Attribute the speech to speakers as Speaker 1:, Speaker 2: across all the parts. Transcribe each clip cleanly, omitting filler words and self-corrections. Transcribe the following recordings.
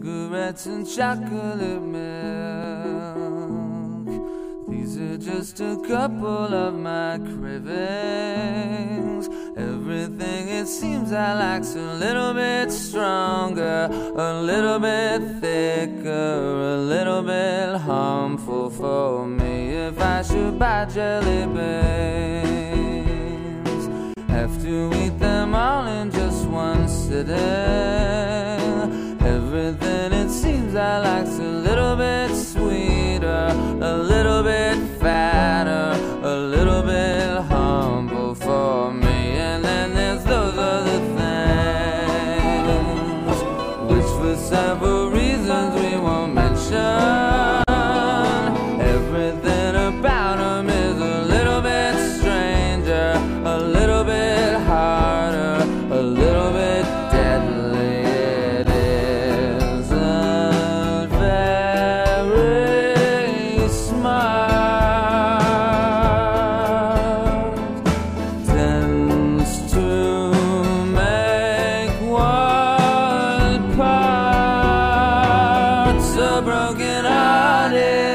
Speaker 1: cigarettes and chocolate milk. These are just a couple of my cravings. Everything it seems I like's a little bit stronger, a little bit thicker, a little bit harmful for me. If I should buy jelly beans, have to eat them all in just one sitting. Everything it seems I like's a little bit sweeter, a little bit fatter, a little bit humble for me. And then there's those other things, which for several reasons we won't mention. Everything about them is a little bit stranger, a little bit harder, a little bit deadly. It isn't very smart, tends to make one part so broken-hearted.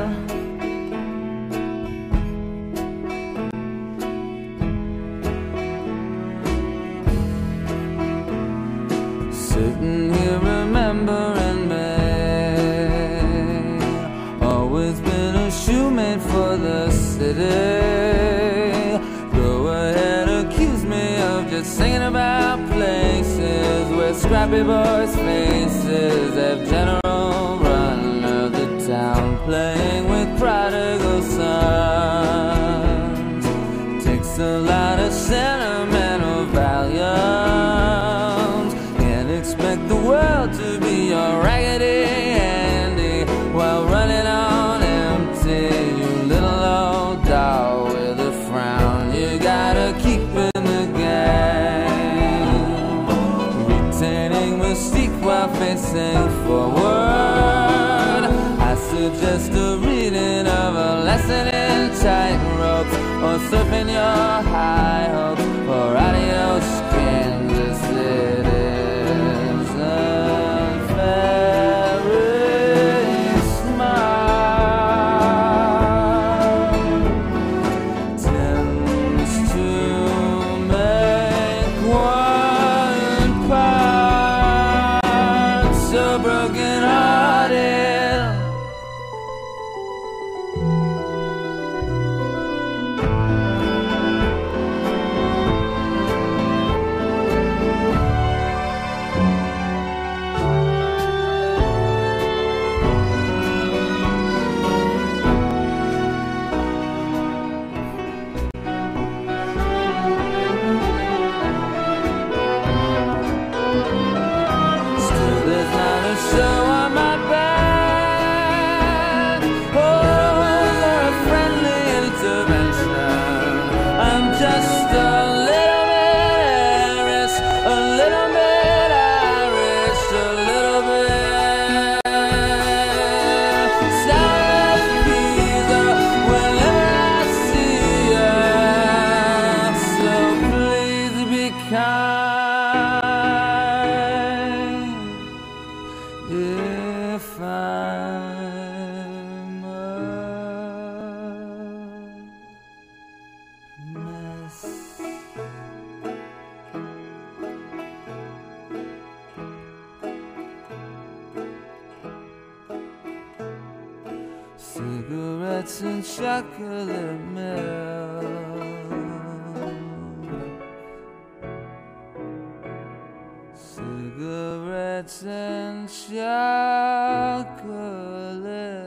Speaker 1: Sitting here remembering me, always been a shoemate for the city. Go ahead, accuse me of just singing about places where scrappy boys' faces have general run of the town, playing with prodigal sons. Takes a lot of sentimental valiums. Can't expect the world to be your Raggedy Andy while running on empty. You little old doll with a frown, you gotta keep in the game, retaining mystique while facing forward. I suggest a reading of a lesson in tightropes, or surfing your high hopes, or adios Kansas City. If I'm a mess, cigarettes and chocolate milk, cigarettes and chocolate